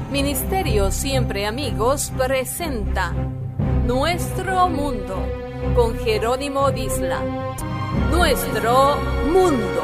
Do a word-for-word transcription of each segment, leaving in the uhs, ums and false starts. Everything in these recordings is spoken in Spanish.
Ministerio Siempre Amigos presenta Nuestro Mundo con Jerónimo Disla. Nuestro Mundo.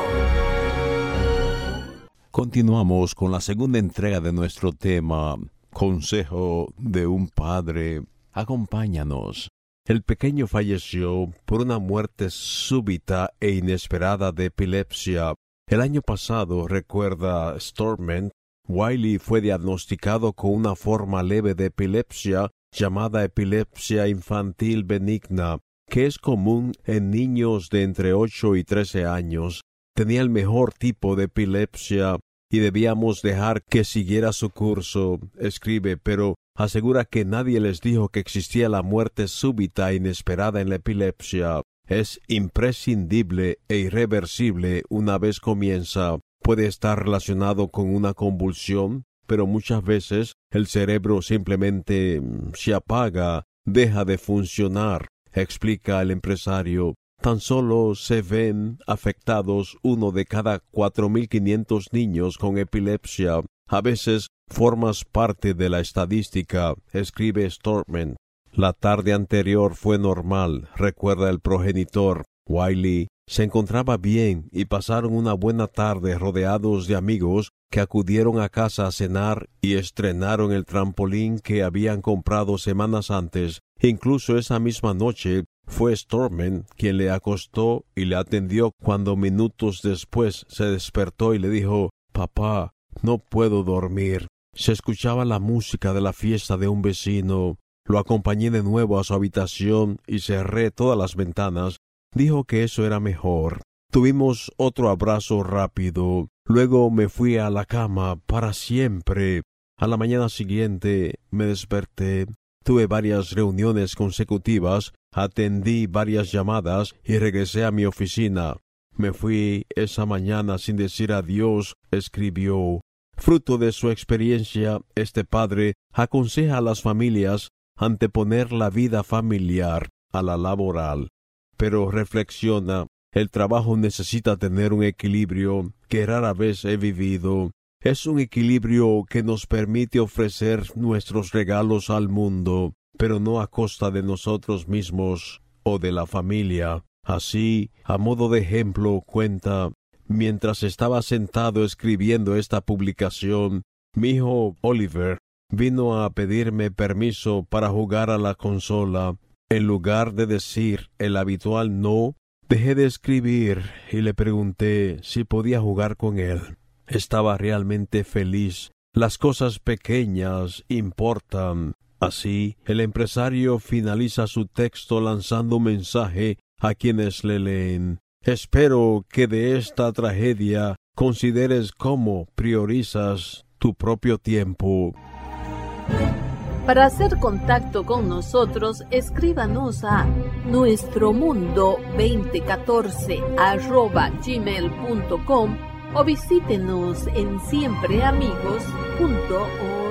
Continuamos con la segunda entrega de nuestro tema, Consejo de un Padre. Acompáñanos. El pequeño falleció por una muerte súbita e inesperada de epilepsia. El año pasado, recuerda Storment, Wiley fue diagnosticado con una forma leve de epilepsia llamada epilepsia infantil benigna, que es común en niños de entre ocho y trece años. Tenía el mejor tipo de epilepsia y debíamos dejar que siguiera su curso, escribe, pero asegura que nadie les dijo que existía la muerte súbita e inesperada en la epilepsia. Es imprescindible e irreversible una vez comienza. Puede estar relacionado con una convulsión, pero muchas veces el cerebro simplemente se apaga, deja de funcionar, explica el empresario. Tan solo se ven afectados uno de cada cuatro mil quinientos niños con epilepsia. A veces formas parte de la estadística, escribe Stortman. La tarde anterior fue normal, recuerda el progenitor. Wiley se encontraba bien y pasaron una buena tarde rodeados de amigos que acudieron a casa a cenar y estrenaron el trampolín que habían comprado semanas antes. Incluso esa misma noche fue Stortman quien le acostó y le atendió cuando minutos después se despertó y le dijo: «Papá, no puedo dormir». Se escuchaba la música de la fiesta de un vecino. Lo acompañé de nuevo a su habitación y cerré todas las ventanas. Dijo que eso era mejor. Tuvimos otro abrazo rápido. Luego me fui a la cama para siempre. A la mañana siguiente me desperté. Tuve varias reuniones consecutivas, atendí varias llamadas y regresé a mi oficina. Me fui esa mañana sin decir adiós, escribió. Fruto de su experiencia, este padre aconseja a las familias anteponer la vida familiar a la laboral. Pero reflexiona, el trabajo necesita tener un equilibrio que rara vez he vivido. Es un equilibrio que nos permite ofrecer nuestros regalos al mundo, pero no a costa de nosotros mismos o de la familia. Así, a modo de ejemplo, cuenta, mientras estaba sentado escribiendo esta publicación, mi hijo Oliver vino a pedirme permiso para jugar a la consola. En lugar de decir el habitual no, dejé de escribir y le pregunté si podía jugar con él. Estaba realmente feliz. Las cosas pequeñas importan. Así, el empresario finaliza su texto lanzando un mensaje a quienes le leen. Espero que de esta tragedia consideres cómo priorizas tu propio tiempo. Para hacer contacto con nosotros, escríbanos a nuestromundo veinte catorce arroba gmail punto com o visítenos en siempreamigos punto org.